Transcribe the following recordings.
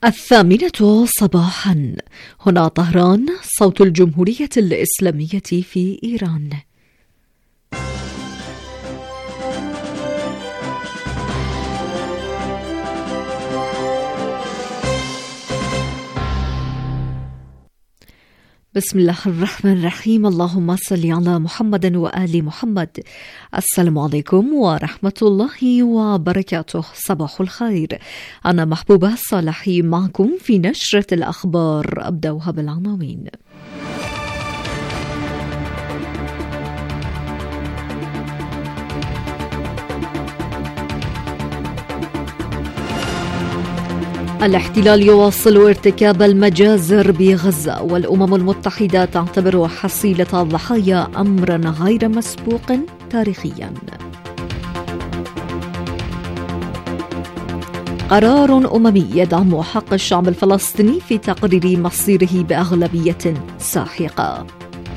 الثامنة صباحا. هنا طهران، صوت الجمهورية الإسلامية في إيران. بسم الله الرحمن الرحيم. اللهم صل على محمد وآل محمد. السلام عليكم ورحمة الله وبركاته. صباح الخير. أنا محبوبة صالحي معكم في نشرة الأخبار. أبدأها بالعناوين. الاحتلال يواصل ارتكاب المجازر بغزة، والأمم المتحدة تعتبر حصيلة الضحايا أمرا غير مسبوق تاريخيا. قرار أممي يدعم حق الشعب الفلسطيني في تقرير مصيره بأغلبية ساحقة.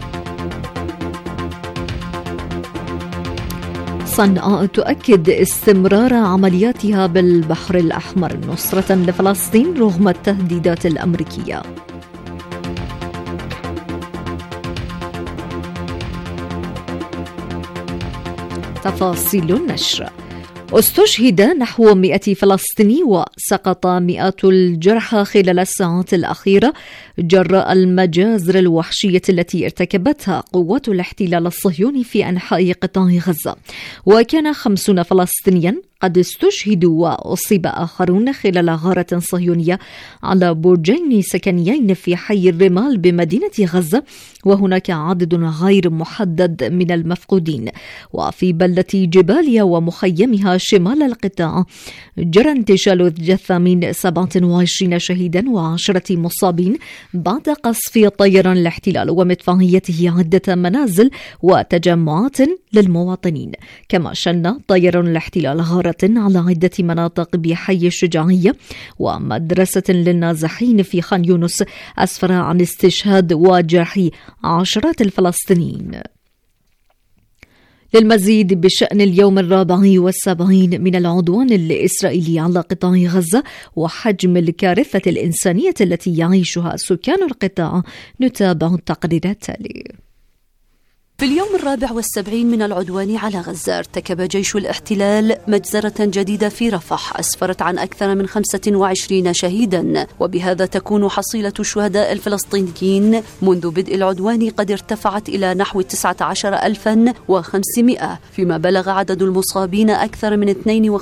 صنعاء تؤكد استمرار عملياتها بالبحر الأحمر نصرة لفلسطين رغم التهديدات الأمريكية. تفاصيل النشر. استشهد نحو 100 فلسطيني وسقط مئات الجرحى خلال الساعات الأخيرة جراء المجازر الوحشية التي ارتكبتها قوات الاحتلال الصهيوني في أنحاء قطاع غزة، وكان 50 فلسطينيا قد استشهدوا وأصيب آخرون خلال غارة صهيونية على برجين سكنيين في حي الرمال بمدينة غزة، وهناك عدد غير محدد من المفقودين. وفي بلدة جباليا ومخيمها شمال القطاع جرى انتشال الجثة من 27 شهيدا و10 مصابين بعد قصف طيران الاحتلال ومدفعيته عدة منازل وتجمعات للمواطنين. كما شن طيران الاحتلال غارة على عدة مناطق بحي الشجاعية ومدرسة للنازحين في خان يونس، أسفر عن استشهاد وجرح عشرات الفلسطينيين. للمزيد بشأن اليوم 74 من العدوان الإسرائيلي على قطاع غزة وحجم الكارثة الإنسانية التي يعيشها سكان القطاع، نتابع التقرير التالي. في اليوم 74 من العدوان على غزة ارتكب جيش الاحتلال مجزرة جديدة في رفح أسفرت عن أكثر من 25 شهيدا، وبهذا تكون حصيلة الشهداء الفلسطينيين منذ بدء العدوان قد ارتفعت إلى نحو 19,500، فيما بلغ عدد المصابين أكثر من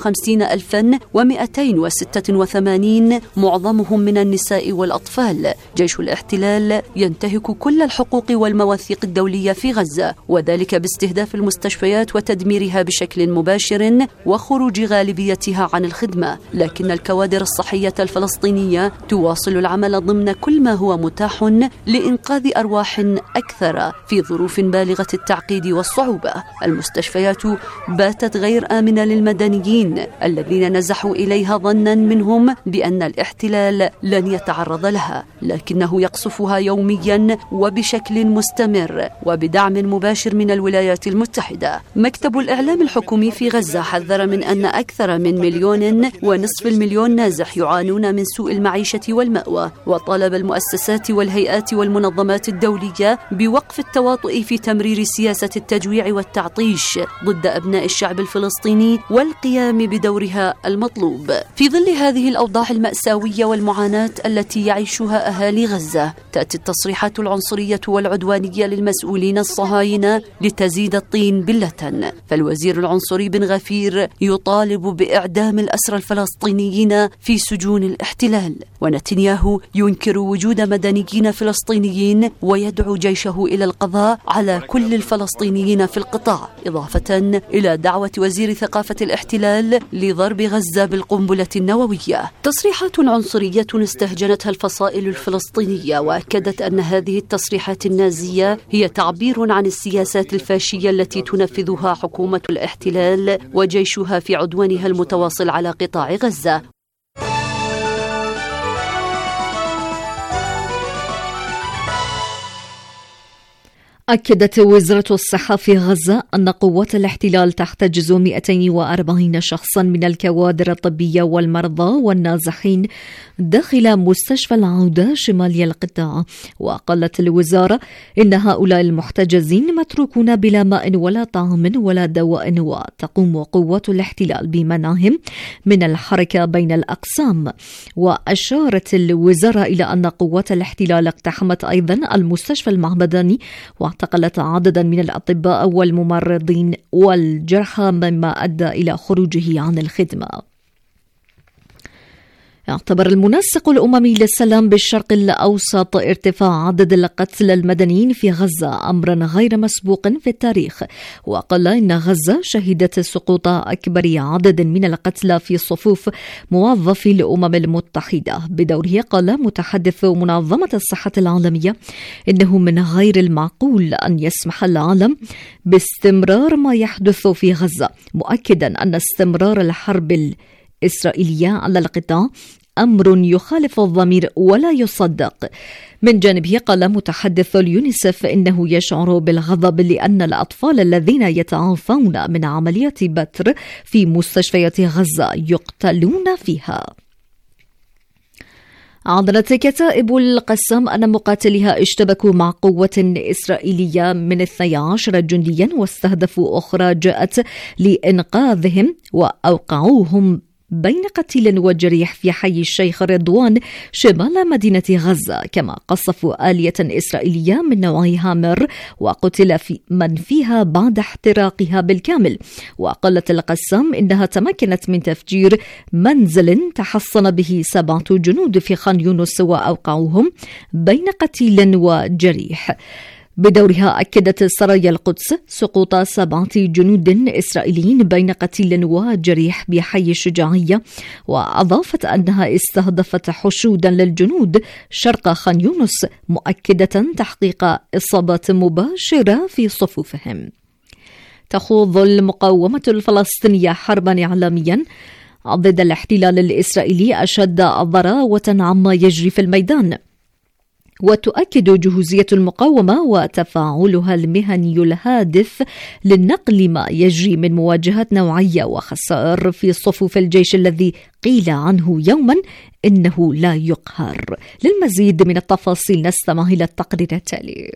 52,286 معظمهم من النساء والأطفال. جيش الاحتلال ينتهك كل الحقوق والمواثيق الدولية في غزة، وذلك باستهداف المستشفيات وتدميرها بشكل مباشر وخروج غالبيتها عن الخدمة. لكن الكوادر الصحية الفلسطينية تواصل العمل ضمن كل ما هو متاح لإنقاذ أرواح أكثر في ظروف بالغة التعقيد والصعوبة. المستشفيات باتت غير آمنة للمدنيين الذين نزحوا إليها ظنا منهم بأن الاحتلال لن يتعرض لها، لكنه يقصفها يوميا وبشكل مستمر وبدعم مباشر من الولايات المتحدة. مكتب الإعلام الحكومي في غزة حذر من أن أكثر من 1.5 مليون نازح يعانون من سوء المعيشة والمأوى، وطالب المؤسسات والهيئات والمنظمات الدولية بوقف التواطؤ في تمرير سياسة التجويع والتعطيش ضد أبناء الشعب الفلسطيني والقيام بدورها المطلوب. في ظل هذه الأوضاع المأساوية والمعاناة التي يعيشها أهالي غزة، تأتي التصريحات العنصرية والعدوانية للمسؤولين الصهاينة لتزيد الطين بلة. فالوزير العنصري بن غفير يطالب بإعدام الأسرى الفلسطينيين في سجون الاحتلال، ونتنياهو ينكر وجود مدنيين فلسطينيين ويدعو جيشه إلى القضاء على كل الفلسطينيين في القطاع، إضافة إلى دعوة وزير ثقافة الاحتلال لضرب غزة بالقنبلة النووية. تصريحات عنصرية استهجنتها الفصائل الفلسطينية، وأكدت أن هذه التصريحات النازية هي تعبير عن السياسات الفاشية التي تنفذها حكومة الاحتلال وجيشها في عدوانها المتواصل على قطاع غزة. أكدت وزارة الصحة في غزة أن قوات الاحتلال تحتجز 240 شخصا من الكوادر الطبية والمرضى والنازحين داخل مستشفى العودة شمالي القطاع. وقالت الوزارة إن هؤلاء المحتجزين متروكون بلا ماء ولا طعام ولا دواء، وتقوم قوات الاحتلال بمنعهم من الحركة بين الأقسام. وأشارت الوزارة إلى أن قوات الاحتلال اقتحمت أيضا المستشفى المعمداني واعتقلت عددا من الأطباء والممرضين والجرحى، مما أدى إلى خروجه عن الخدمة. اعتبر المنسق الأممي للسلام بالشرق الأوسط ارتفاع عدد القتلى المدنيين في غزة أمرا غير مسبوق في التاريخ، وقال إن غزة شهدت سقوط أكبر عدد من القتلى في صفوف موظفي الأمم المتحدة. بدوره قال متحدث منظمة الصحة العالمية إنه من غير المعقول أن يسمح العالم باستمرار ما يحدث في غزة، مؤكدا أن استمرار الحرب الإسرائيلية على القطاع أمر يخالف الضمير ولا يصدق. من جانبه قال متحدث اليونيسف إنه يشعر بالغضب لأن الأطفال الذين يتعافون من عمليات بتر في مستشفيات غزة يقتلون فيها. أعلنت كتائب القسام أن مقاتليها اشتبكوا مع قوة إسرائيلية من 12 جنديا واستهدفوا أخرى جاءت لإنقاذهم وأوقعوهم بين قتيل وجريح في حي الشيخ رضوان شمال مدينة غزة. كما قصفوا آلية إسرائيلية من نوع هامر وقتل من فيها بعد احتراقها بالكامل. وقالت القسام إنها تمكنت من تفجير منزل تحصن به 7 جنود في خان يونس وأوقعوهم بين قتيل وجريح. بدورها أكدت سرايا القدس سقوط 7 جنود إسرائيليين بين قتيل وجريح بحي الشجاعية، وأضافت أنها استهدفت حشودا للجنود شرق خان يونس، مؤكدة تحقيق إصابات مباشرة في صفوفهم. تخوض المقاومة الفلسطينية حربا إعلاميا ضد الاحتلال الإسرائيلي أشد ضراوة عما يجري في الميدان، وتؤكد جهوزية المقاومة وتفاعلها المهني الهادف للنقل ما يجري من مواجهات نوعية وخسائر في صفوف الجيش الذي قيل عنه يوما إنه لا يقهر. للمزيد من التفاصيل نستمع إلى التقرير التالي.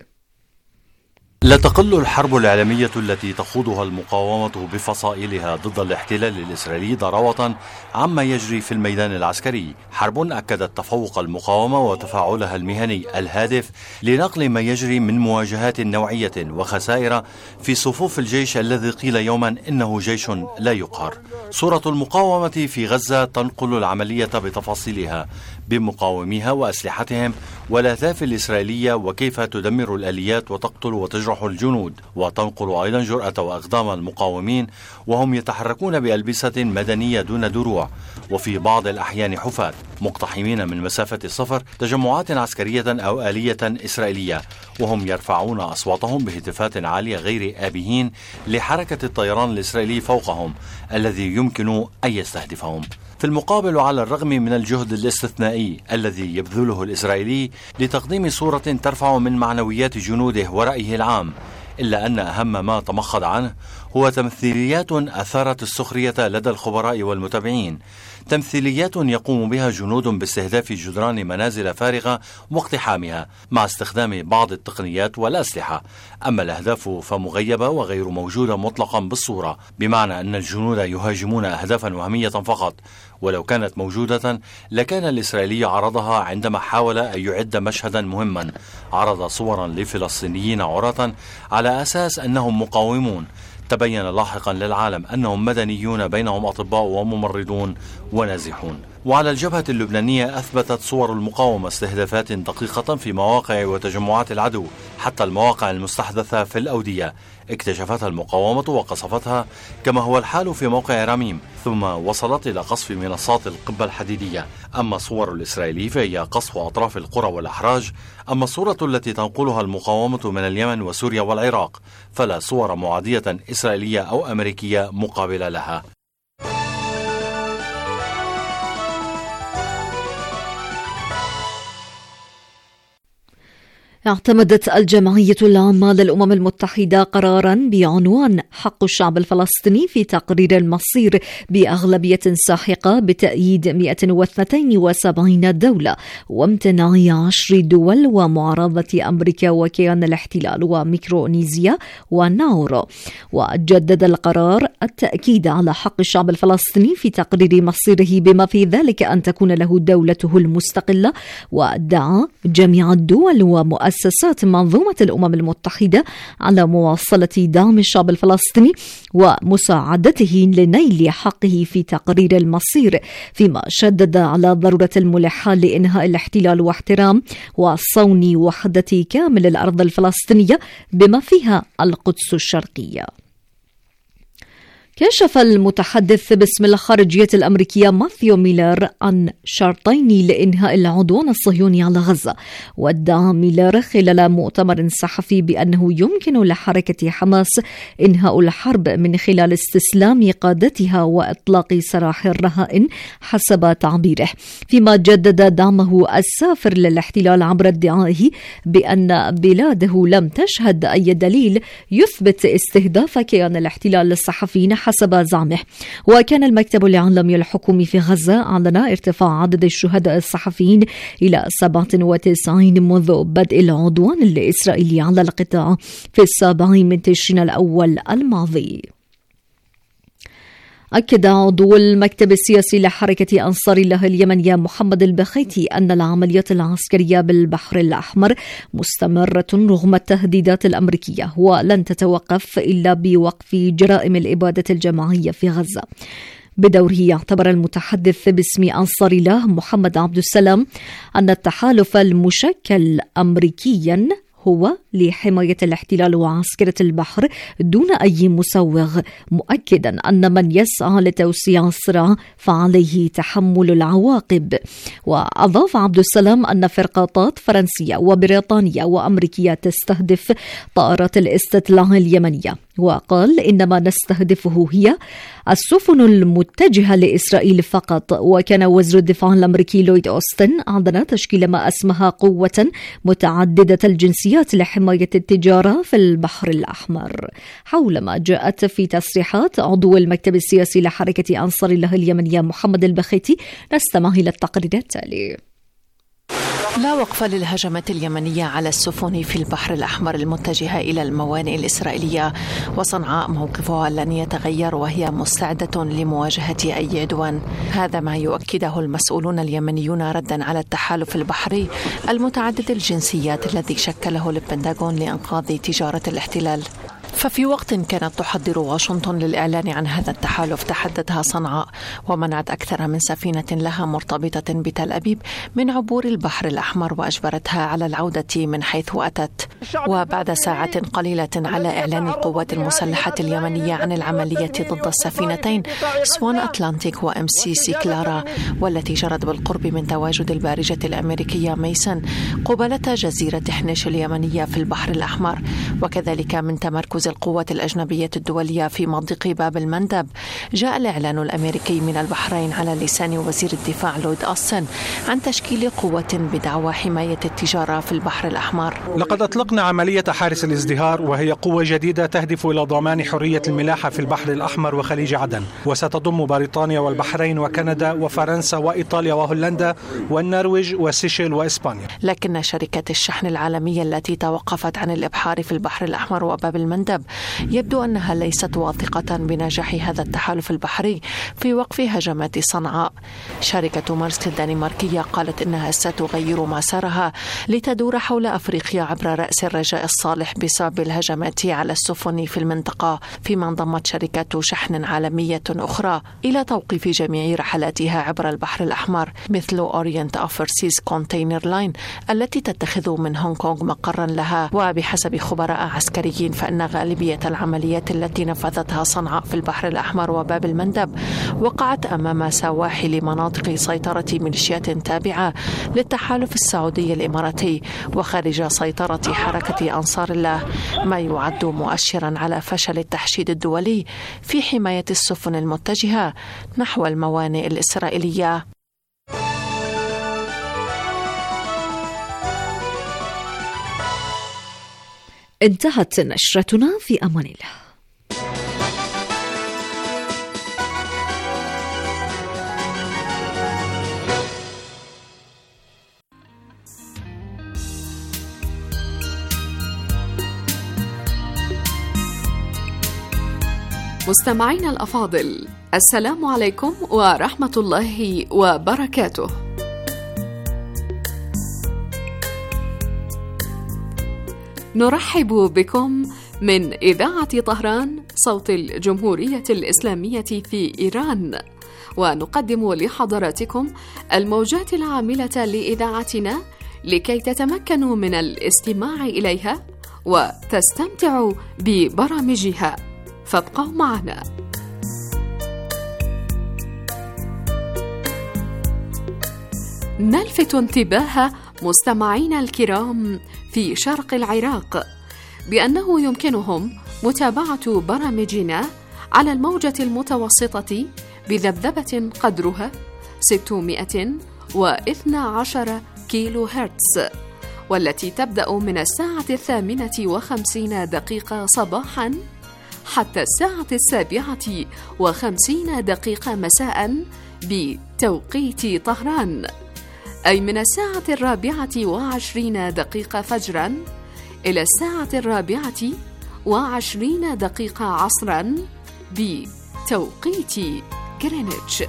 لا تقل الحرب الإعلامية التي تخوضها المقاومة بفصائلها ضد الاحتلال الإسرائيلي ضراوة عما يجري في الميدان العسكري. حرب أكدت تفوق المقاومة وتفاعلها المهني الهادف لنقل ما يجري من مواجهات نوعية وخسائر في صفوف الجيش الذي قيل يوما إنه جيش لا يقهر. صورة المقاومة في غزة تنقل العملية بتفاصيلها بمقاوميها وأسلحتهم والأهداف الإسرائيلية وكيف تدمر الآليات وتقتل وتجرح الجنود، وتنقل أيضا جرأة وأقدام المقاومين وهم يتحركون بألبسة مدنية دون دروع وفي بعض الأحيان حفاة، مقتحمين من مسافة الصفر تجمعات عسكرية أو آلية إسرائيلية، وهم يرفعون أصواتهم بهتافات عالية غير آبهين لحركة الطيران الإسرائيلي فوقهم الذي يمكن أن يستهدفهم. في المقابل، على الرغم من الجهد الاستثنائي الذي يبذله الإسرائيلي لتقديم صورة ترفع من معنويات جنوده ورأيه العام، إلا أن أهم ما تمخض عنه هو تمثيليات أثارت السخرية لدى الخبراء والمتابعين، تمثيليات يقوم بها جنود باستهداف جدران منازل فارغة واقتحامها مع استخدام بعض التقنيات والأسلحة. أما الأهداف فمغيبة وغير موجودة مطلقا بالصورة، بمعنى أن الجنود يهاجمون أهدافا وهمية فقط، ولو كانت موجودة لكان الإسرائيلي عرضها عندما حاول أن يعد مشهدا مهما، عرض صورا لفلسطينيين عراة على أساس أنهم مقاومون. تبين لاحقا للعالم أنهم مدنيون بينهم أطباء وممرضون ونازحون. وعلى الجبهة اللبنانية أثبتت صور المقاومة استهدافات دقيقة في مواقع وتجمعات العدو، حتى المواقع المستحدثة في الأودية اكتشفتها المقاومة وقصفتها، كما هو الحال في موقع رميم، ثم وصلت إلى قصف منصات القبة الحديدية. أما صور الإسرائيلي فهي قصف أطراف القرى والأحراج. أما الصورة التي تنقلها المقاومة من اليمن وسوريا والعراق فلا صور معادية إسرائيلية أو أمريكية مقابلة لها. اعتمدت الجمعية العامة للأمم المتحدة قراراً بعنوان حق الشعب الفلسطيني في تقرير المصير بأغلبية ساحقة بتأييد 172 دولة وامتناع 10 دول ومعارضة أمريكا وكيان الاحتلال وميكرونيزيا وناورو. وجدد القرار التأكيد على حق الشعب الفلسطيني في تقرير مصيره بما في ذلك أن تكون له دولته المستقلة، ودعا جميع الدول ومؤسسات منظومة الأمم المتحدة على مواصلة دعم الشعب الفلسطيني ومساعدته لنيل حقه في تقرير المصير، فيما شدد على ضرورة الملحة لإنهاء الاحتلال واحترام وصون وحدة كامل الأرض الفلسطينية بما فيها القدس الشرقية. كشف المتحدث باسم الخارجية الأمريكية ماثيو ميلر عن شرطين لإنهاء العدوان الصهيوني على غزة، وادعى ميلر خلال مؤتمر صحفي بأنه يمكن لحركة حماس إنهاء الحرب من خلال استسلام قادتها وإطلاق سراح الرهائن حسب تعبيره، فيما جدد دعمه السافر للاحتلال عبر ادعائه بأن بلاده لم تشهد أي دليل يثبت استهداف كيان الاحتلال للصحفيين حسب زعمه. وكان المكتب الإعلامي الحكومي في غزة أعلن ارتفاع عدد الشهداء الصحفيين إلى 97 منذ بدء العدوان الإسرائيلي على القطاع في 7 من تشرين الأول الماضي. أكد عضو المكتب السياسي لحركة أنصار الله اليمنية محمد البخيتي أن العمليات العسكرية بالبحر الأحمر مستمرة رغم التهديدات الأمريكية ولن تتوقف إلا بوقف جرائم الإبادة الجماعية في غزة. بدوره يعتبر المتحدث باسم أنصار الله محمد عبد السلام أن التحالف المشكل أمريكيا هو لحماية الاحتلال وعسكرة البحر دون أي مسوغ، مؤكدا أن من يسعى لتوسيع الصراع فعليه تحمل العواقب. وأضاف عبد السلام أن فرقاطات فرنسية وبريطانية وأمريكية تستهدف طائرات الاستطلاع اليمنية، وقال إن ما نستهدفه هي السفن المتجهة لإسرائيل فقط. وكان وزير الدفاع الأمريكي لويد أوستن أعلن تشكيل ما أسمها قوة متعددة الجنسيات لحماية التجارة في البحر الأحمر، حولما جاءت في تصريحات عضو المكتب السياسي لحركة أنصار الله اليمنية محمد البخيتي. نستمع إلى التقرير التالي. لا وقف للهجمات اليمنية على السفن في البحر الأحمر المتجهة إلى الموانئ الإسرائيلية، وصنعاء موقفها لن يتغير وهي مستعدة لمواجهة أي عدوان. هذا ما يؤكده المسؤولون اليمنيون ردا على التحالف البحري المتعدد الجنسيات الذي شكله البنتاغون لإنقاذ تجارة الاحتلال. ففي وقت كانت تحضر واشنطن للإعلان عن هذا التحالف، تحددها صنعاء ومنعت أكثر من سفينة لها مرتبطة بتل أبيب من عبور البحر الأحمر وأجبرتها على العودة من حيث أتت. وبعد ساعات قليلة على إعلان القوات المسلحة اليمنية عن العملية ضد السفينتين سوان أتلانتيك وإم سي سي كلارا، والتي جرت بالقرب من تواجد البارجة الأمريكية ميسن قبالة جزيرة حنيش اليمنية في البحر الأحمر، وكذلك من تمركز القوات الأجنبية الدولية في مضيق باب المندب، جاء الإعلان الأمريكي من البحرين على لسان وزير الدفاع لويد أوستن عن تشكيل قوة بدعوى حماية التجارة في البحر الأحمر. لقد أطلقنا عملية حارس الازدهار، وهي قوة جديدة تهدف إلى ضمان حرية الملاحة في البحر الأحمر وخليج عدن، وستضم بريطانيا والبحرين وكندا وفرنسا وإيطاليا وهولندا والنرويج وسيشيل وإسبانيا. لكن شركات الشحن العالمية التي توقفت عن الإبحار في البحر الأحمر وباب المندب يبدو أنها ليست واثقة بنجاح هذا التحالف البحري في وقف هجمات صنعاء. شركة مارسك الدنماركية قالت إنها ستغير مسارها لتدور حول أفريقيا عبر رأس الرجاء الصالح بسبب الهجمات على السفن في المنطقة، فيما انضمت شركات شحن عالمية أخرى إلى توقيف جميع رحلاتها عبر البحر الأحمر، مثل أورينت أوفرسيز كونتينر لاين التي تتخذ من هونغ كونغ مقرا لها. وبحسب خبراء عسكريين فإن غالبية العمليات التي نفذتها صنعاء في البحر الأحمر وباب المندب وقعت أمام سواحل مناطق سيطرة ميليشيات تابعة للتحالف السعودي الإماراتي وخارج سيطرة حركة أنصار الله، ما يعد مؤشرا على فشل التحشيد الدولي في حماية السفن المتجهة نحو الموانئ الإسرائيلية. انتهت نشرتنا، في أمان الله. مستمعينا الأفاضل، السلام عليكم ورحمة الله وبركاته. نرحب بكم من إذاعة طهران صوت الجمهورية الإسلامية في إيران، ونقدم لحضراتكم الموجات العاملة لإذاعتنا لكي تتمكنوا من الاستماع إليها وتستمتعوا ببرامجها، فابقوا معنا. نلفت انتباه مستمعينا الكرام في شرق العراق بأنه يمكنهم متابعة برامجنا على الموجة المتوسطة بذبذبة قدرها 612 كيلو هرتز، والتي تبدأ من 8:50 صباحاً حتى 7:57 مساء بتوقيت طهران، أي من 4:24 فجرا إلى 4:20 عصرا بتوقيت غرينتش.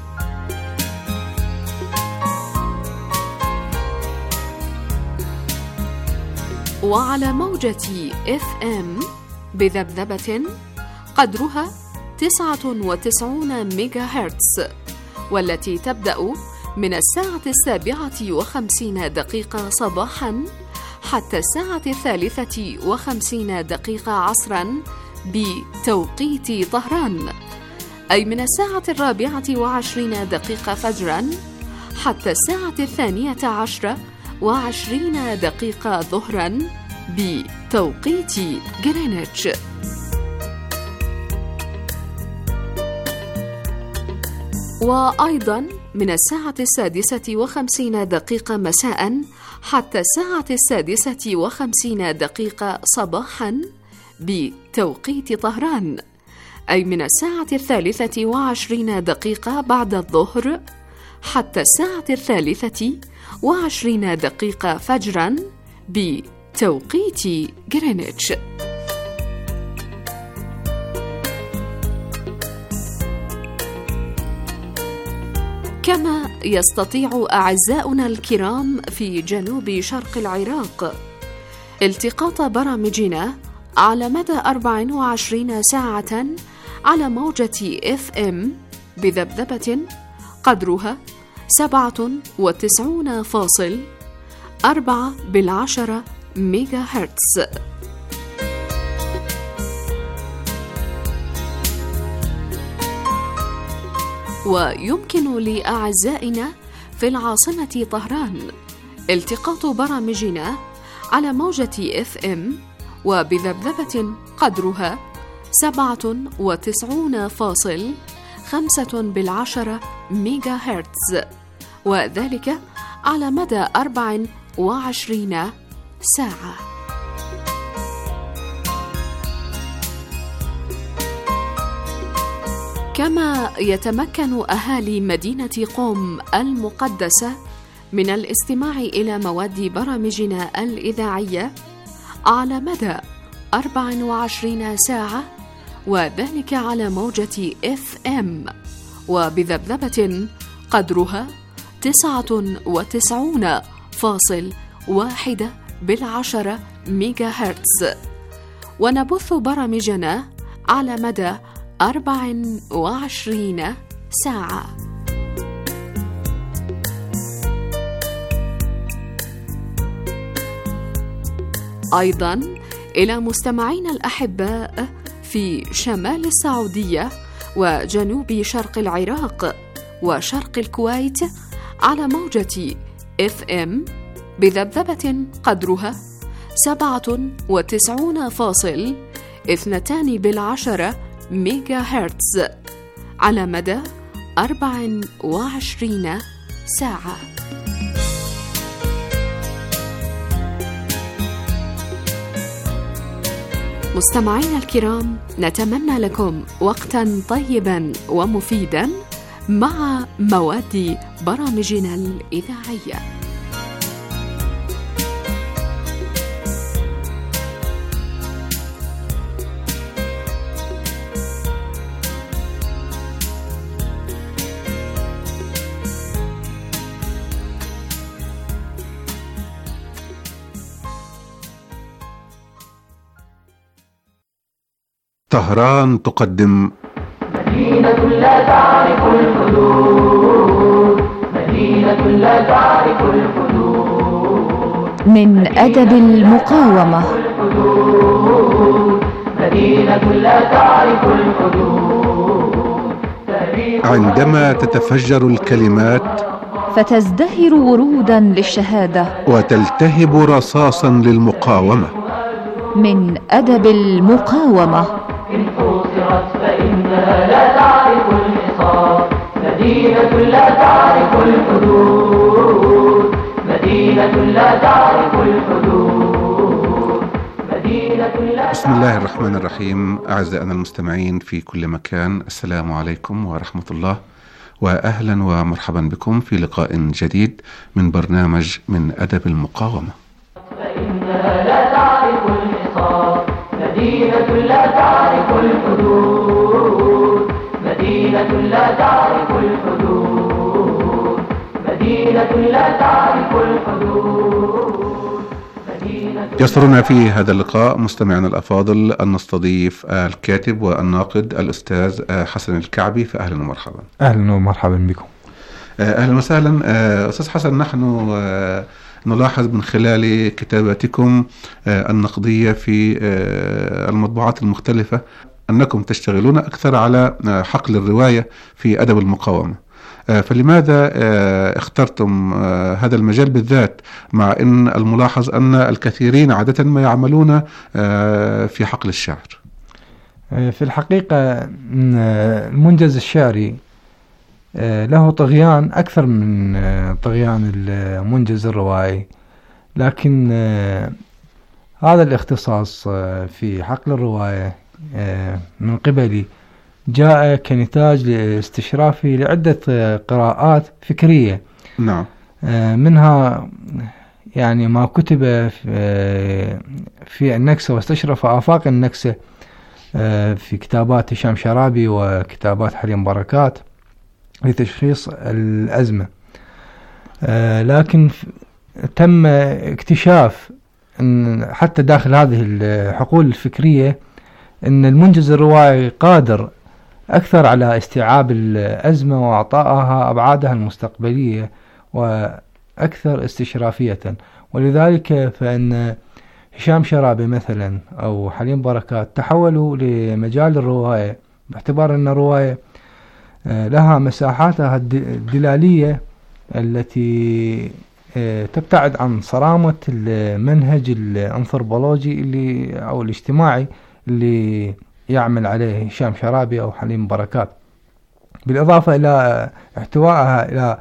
وعلى موجة FM بذبذبة قدرها 99 ميجا هرتز، والتي تبدأ من 7:57 صباحا حتى 3:53 عصرا بتوقيت طهران، أي من 4:24 فجرا حتى 12:20 ظهرا بتوقيت غرينتش. وأيضا من 6:50 مساء حتى 6:50 صباحا بتوقيت طهران، أي من 3:23 بعد الظهر حتى 3:23 فجرا بتوقيت غرينتش. كما يستطيع أعزاؤنا الكرام في جنوب شرق العراق التقاط برامجنا على مدى 24 ساعة على موجة FM بذبذبة قدرها 97.4 ميجا هرتز. ويمكن لأعزائنا في العاصمة طهران التقاط برامجنا على موجة FM وبذبذبة قدرها 97.5 ميجا هرتز، وذلك على مدى 24 ساعة. كما يتمكن أهالي مدينة قم المقدسة من الاستماع إلى مواد برامجنا الإذاعية على مدى 24 ساعة، وذلك على موجة FM وبذبذبة قدرها 99.1 ميجا هرتز، ونبث برامجنا على مدى 24 ساعة. أيضا إلى مستمعينا الأحباء في شمال السعودية وجنوب شرق العراق وشرق الكويت على موجة FM بذبذبة قدرها 97.2 ميجا هرتز على مدى 24 ساعة. مستمعينا الكرام، نتمنى لكم وقتا طيبا ومفيدا مع مواد برامجنا الإذاعية. طهران تقدم مدينة لا تعرف الحدود، مدينة لا تعرف الحدود، من أدب المقاومة. مدينة لا تعرف الحدود. عندما تتفجر الكلمات فتزدهر ورودا للشهادة وتلتهب رصاصا للمقاومة. من أدب المقاومة. إن حوصرت فإنها لا تعرف الحصار، مدينة لا تعرف الحدود، مدينة لا تعرف الحدود، مدينة لا. بسم الله الرحمن الرحيم. أعزائنا المستمعين في كل مكان، السلام عليكم ورحمة الله، وأهلا ومرحبا بكم في لقاء جديد من برنامج من أدب المقاومة. فإنها لا تعرف الحصار، مدينة لا تعرف الحدود، مدينة لا تعرف الحدود، مدينة لا تعرف الحدود. يسرنا في هذا اللقاء مستمعنا الأفاضل أن نستضيف الكاتب والناقد الأستاذ حسن الكعبي، فأهلا ومرحبا. أهلا ومرحبا بكم. أهلا وسهلا أستاذ حسن. نحن نلاحظ من خلال كتاباتكم النقدية في المطبوعات المختلفة أنكم تشتغلون أكثر على حقل الرواية في أدب المقاومة، فلماذا اخترتم هذا المجال بالذات، مع أن الملاحظ أن الكثيرين عادة ما يعملون في حقل الشعر؟ في الحقيقة المنجز الشعري له طغيان أكثر من طغيان المنجز الروائي، لكن هذا الاختصاص في حقل الرواية من قبلي جاء كنتاج لاستشرافي لعدة قراءات فكرية. نعم. منها يعني ما كتب في النكسة واستشرف آفاق النكسة في كتابات هشام شرابي وكتابات حليم بركات لتشخيص الأزمة، لكن تم اكتشاف أن حتى داخل هذه الحقول الفكرية أن المنجز الروائي قادر أكثر على استيعاب الأزمة وإعطائها أبعادها المستقبلية وأكثر استشرافية، ولذلك فإن هشام شرابي مثلا أو حليم بركات تحولوا لمجال الرواية، باعتبار أن الرواية لها مساحاتها الدلالية التي تبتعد عن صرامة المنهج الأنثروبولوجي اللي أو الاجتماعي اللي يعمل عليه هشام شرابي أو حليم بركات، بالإضافة إلى احتوائها إلى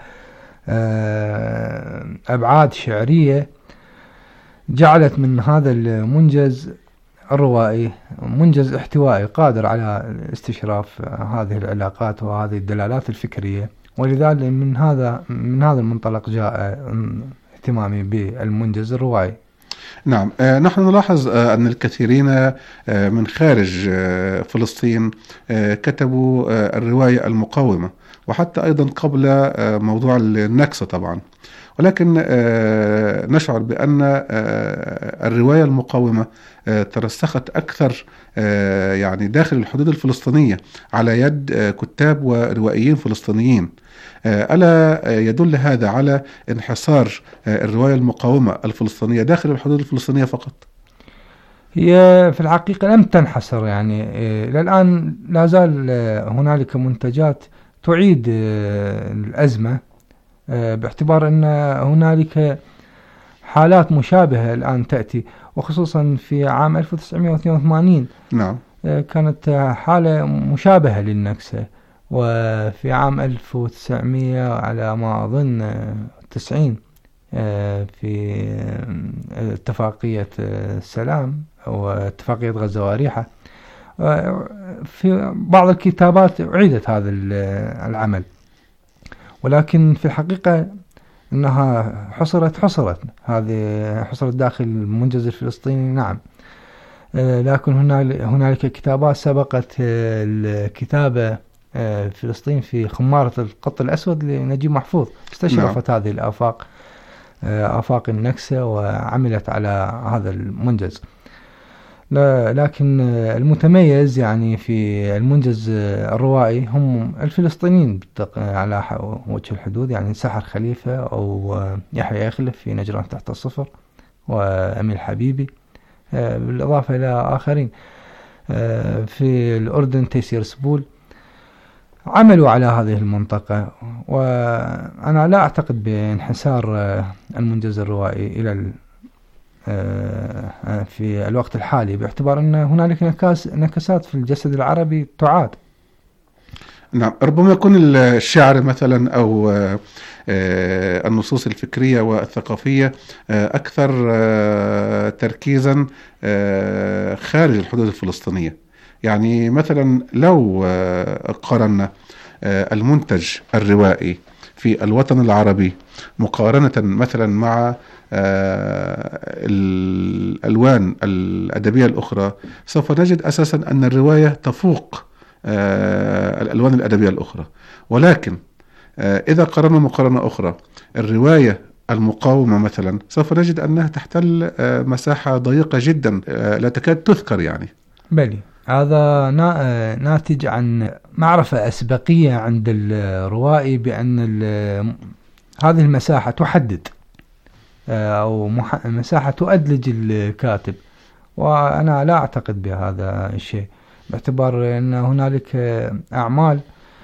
أبعاد شعرية جعلت من هذا المنجز الروائي منجز احتوائي قادر على استشراف هذه العلاقات وهذه الدلالات الفكرية، ولذلك من هذا المنطلق جاء اهتمامي بالمنجز الروائي. نعم. نحن نلاحظ أن الكثيرين من خارج فلسطين كتبوا الرواية المقاومة، وحتى أيضا قبل موضوع النكسة طبعا، ولكن نشعر بأن الرواية المقاومة ترسخت أكثر يعني داخل الحدود الفلسطينية على يد كتاب وروائيين فلسطينيين. ألا يدل هذا على انحصار الرواية المقاومة الفلسطينية داخل الحدود الفلسطينية فقط؟ هي في الحقيقة لم تنحصر، يعني للآن لا زال هنالك منتجات تعيد الأزمة، باعتبار أن هنالك حالات مشابهة الآن تأتي، وخصوصا في عام 1982 نعم كانت حالة مشابهة للنكسة، وفي عام 1900 على ما أظن 90 في اتفاقية السلام واتفاقية غزة وأريحة. في بعض الكتابات أعيدت هذا العمل، ولكن في الحقيقة أنها حصرت هذه حصرت داخل المنجز الفلسطيني. نعم، لكن هنالك كتابات سبقت الكتابة فلسطين في خمارة القط الأسود لنجيب محفوظ، استشرفت هذه الآفاق، آفاق النكسة، وعملت على هذا المنجز. لكن المتميز يعني في المنجز الروائي هم الفلسطينيين على وجه الحدود، يعني سحر خليفة أو يحيى يخلف في نجران تحت الصفر، وأميل حبيبي، بالإضافة إلى آخرين في الأردن تيسير سبول، عملوا على هذه المنطقة. وأنا لا أعتقد بانحسار المنجز الروائي إلى في الوقت الحالي، باعتبار أن هنالك نكسات في الجسد العربي تعاد. نعم، ربما يكون الشعر مثلا أو النصوص الفكرية والثقافية أكثر تركيزا خارج الحدود الفلسطينية. يعني مثلا لو قارنا المنتج الروائي في الوطن العربي مقارنة مثلا مع الألوان الأدبية الأخرى، سوف نجد أساسا أن الرواية تفوق الألوان الأدبية الأخرى. ولكن إذا قارنا مقارنة أخرى، الرواية المقاومة مثلا سوف نجد أنها تحتل مساحة ضيقة جدا لا تكاد تذكر. يعني بلي هذا ناتج عن معرفة أسبقية عند الروائي بأن هذه المساحة تحدد أو مساحة تؤدلج الكاتب، وأنا لا أعتقد بهذا الشيء، باعتبار أن هنالك أعمال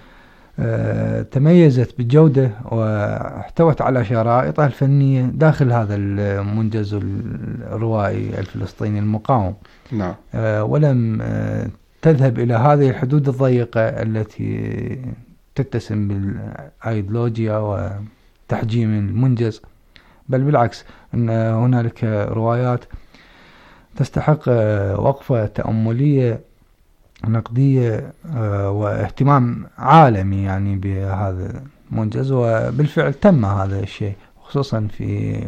تميزت بالجودة واحتوت على شرائطها الفنية داخل هذا المنجز الروائي الفلسطيني المقاوم. نعم. ولم تذهب إلى هذه الحدود الضيقة التي تتسم بالأيديولوجيا وتحجيم المنجز، بل بالعكس أن هنالك روايات تستحق وقفة تأملية نقدية واهتمام عالمي يعني بهذا المنجز، وبالفعل تم هذا الشيء، خصوصا في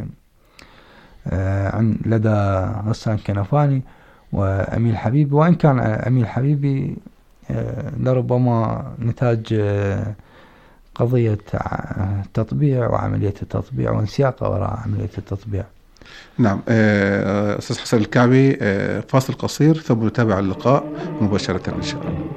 لدى غسان كنفاني وأميل حبيبي. وإن كان أميل حبيبي لربما نتاج قضية تطبيع وعملية التطبيع وانسياق وراء عملية التطبيع. نعم. أستاذ حسن الكعبي، فاصل قصير ثم نتابع اللقاء مباشرة إن شاء الله.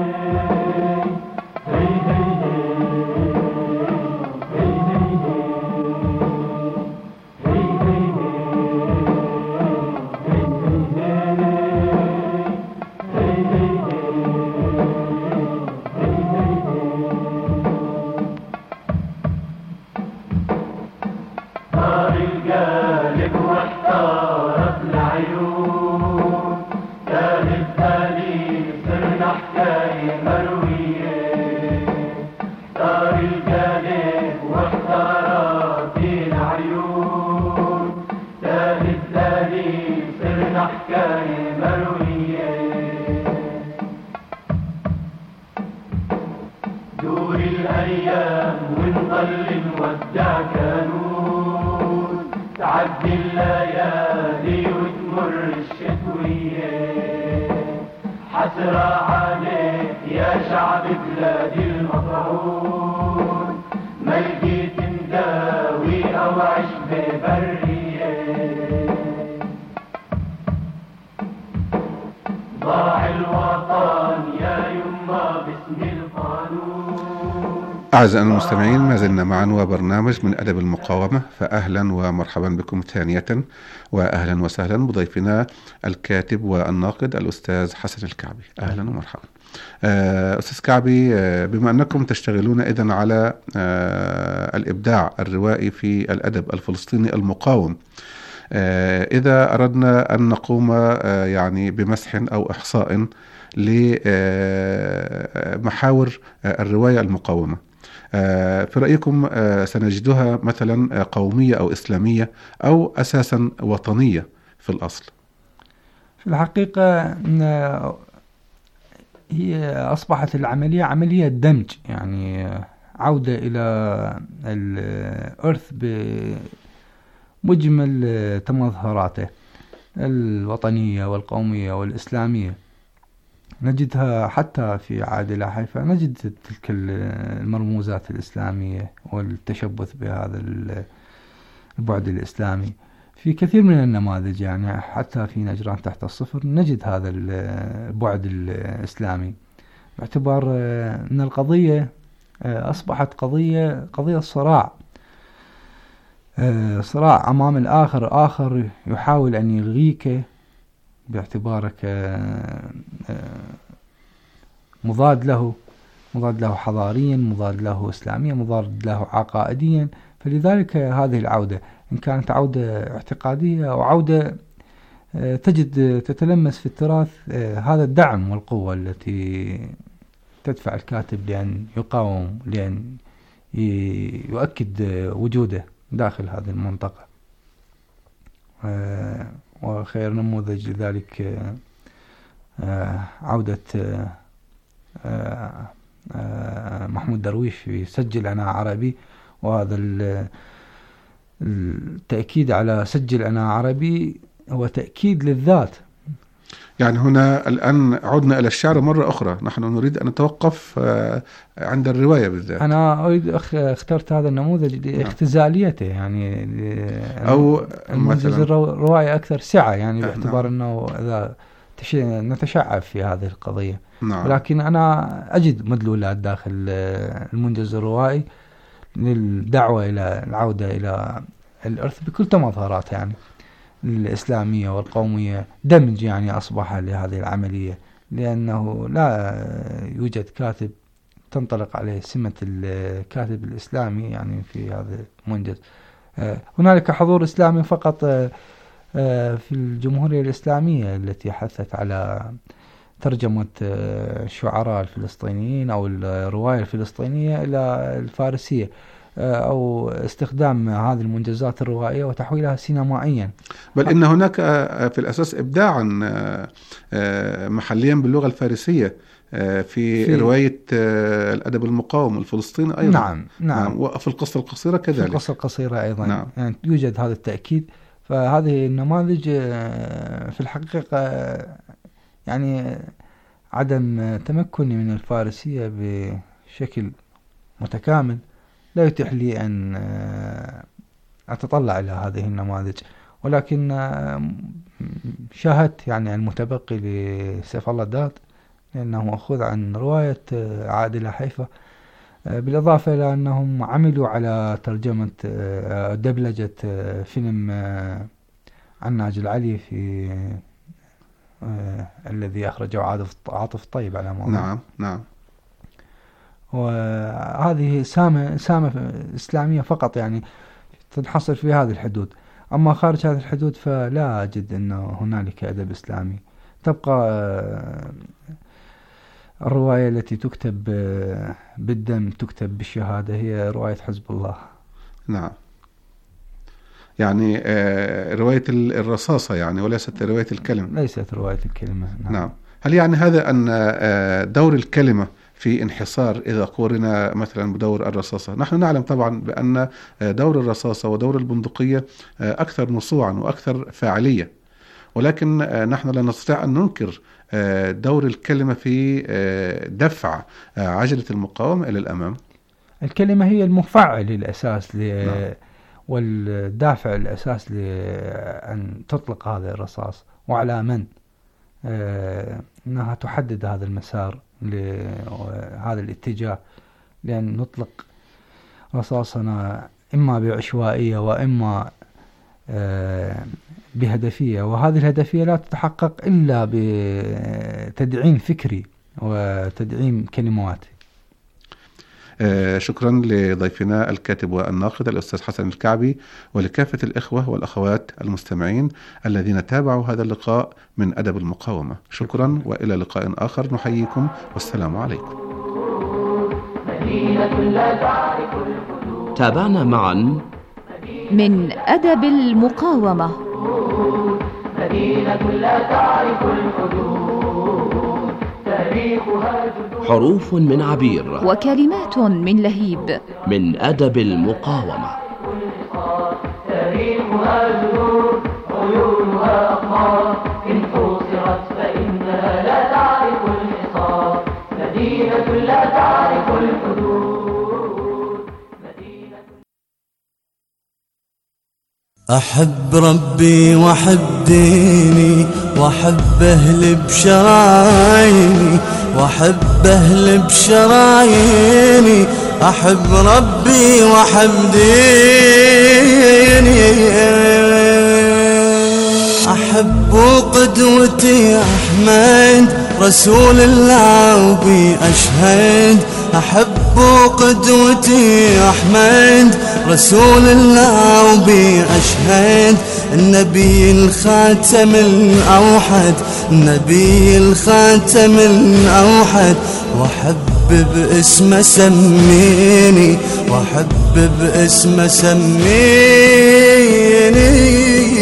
أعزائنا المستمعين، ما زلنا معا وبرنامج من أدب المقاومة، فأهلا ومرحبا بكم ثانية، وأهلا وسهلا بضيفنا الكاتب والناقد الأستاذ حسن الكعبي. أهلا ومرحبا. أستاذ كعبي، بما أنكم تشتغلون إذن على الإبداع الروائي في الأدب الفلسطيني المقاوم، إذا أردنا أن نقوم يعني بمسح أو إحصاء لمحاور الرواية المقاومة، في رأيكم سنجدها مثلا قومية أو إسلامية أو أساسا وطنية في الأصل؟ في الحقيقة هي أصبحت العملية عملية دمج، يعني عودة إلى الإرث بمجمل تمظهراته الوطنية والقومية والإسلامية. نجدها حتى في عادلة حيفا، نجد تلك المرموزات الإسلامية والتشبث بهذا البعد الإسلامي في كثير من النماذج، يعني حتى في نجران تحت الصفر نجد هذا البعد الإسلامي، باعتبار أن القضية أصبحت قضية صراع أمام الآخر، آخر يحاول أن يلغيك باعتبارك مضاد له حضاريا، مضاد له إسلاميا، مضاد له عقائديا. فلذلك هذه العودة إن كانت عودة اعتقادية أو عودة تجد تتلمس في التراث هذا الدعم والقوة التي تدفع الكاتب لأن يقاوم، لأن يؤكد وجوده داخل هذه المنطقة. وخير نموذج لذلك عودة محمود درويش في سجل أنا عربي، وهذا التأكيد على سجل أنا عربي هو تأكيد للذات. يعني هنا الآن عدنا إلى الشعر مرة أخرى، نحن نريد أن نتوقف عند الرواية بالذات. أنا أريد اخترت هذا النموذج لاختزاليته، يعني أو مثلا الرواية أكثر سعة، يعني باعتبار أنه إذا نتشعب في هذه القضية. ولكن أنا أجد مدلولات داخل المنجز الروائي للدعوة إلى العودة إلى الإرث بكل تمظهرات، يعني الإسلامية والقومية، دمج يعني أصبح لهذه العملية، لأنه لا يوجد كاتب تنطلق عليه سمة الكاتب الإسلامي يعني في هذا المنجز. هنالك حضور إسلامي فقط في الجمهورية الإسلامية التي حثت على ترجمة الشعراء الفلسطينيين أو الرواية الفلسطينية إلى الفارسية، أو استخدام هذه المنجزات الروائية وتحويلها سينمائيا. بل إن هناك في الأساس إبداعا محليا باللغة الفارسية في رواية الأدب المقاوم الفلسطيني أيضا. نعم. وفي القصة القصيرة كذلك. في القصة القصيرة أيضا. يعني يوجد هذا التأكيد. فهذه النماذج في الحقيقة يعني عدم تمكني من الفارسية بشكل متكامل لا يتيح لي أن أتطلع إلى هذه النماذج، ولكن شاهدت يعني المتبقي لسيف الله داد، لأنه مأخوذ عن رواية عادلة حيفا، بالإضافة إلى أنهم عملوا على ترجمة دبلجة فيلم عناج العلي في الذي أخرجه عاطف طيب على ما نعم. وهذه سامة إسلامية فقط، يعني تنحصر في هذه الحدود. أما خارج هذه الحدود فلا أجد أن هنالك أدب إسلامي. تبقى الرواية التي تكتب بالدم، تكتب بالشهادة، هي رواية حزب الله. نعم، يعني رواية الرصاصة يعني، وليست رواية الكلمة. ليست رواية الكلمة. نعم. هل يعني هذا أن دور الكلمة في انحصار إذا قورنا مثلا بدور الرصاصة؟ نحن نعلم طبعا بأن دور الرصاصة ودور البندقية أكثر نصوعا وأكثر فاعلية، ولكن نحن لا نستطيع أن ننكر دور الكلمة في دفع عجلة المقاومة إلى الأمام. الكلمة هي المفعل الأساس والدافع الأساس لأن تطلق هذا الرصاص، وعلى من أنها تحدد هذا المسار لهذا الاتجاه، لأن نطلق رصاصنا إما بعشوائية وإما بهدفية، وهذه الهدفية لا تتحقق إلا بتدعيم فكري وتدعيم كلماتي. شكرا لضيفنا الكاتب والناقد الأستاذ حسن الكعبي، ولكافة الإخوة والأخوات المستمعين الذين تابعوا هذا اللقاء من أدب المقاومة. شكرا، وإلى لقاء آخر نحييكم، والسلام عليكم. تابعنا معا من أدب المقاومة مدينة لا تعرف الحدود تاريخها جذور. حروف من عبير وكلمات من لهيب من أدب المقاومة. تاريخها جذور عيونها أقمار إن حوصرت فإنها لا تعرف الحصار مدينة لا تعرف الحدود مدينة. أحب ربي وأحب ديني وأحب أهل بشراييني وأحب أهل بشراييني أحب ربي وأحب ديني أحب قدوتي أحمد رسول الله وبي أشهد أحب قدوتي أحمد رسول الله وبي أشهد النبي الخاتم الأوحد النبي الخاتم الأوحد وأحب باسمه سميني وأحب باسمه سميني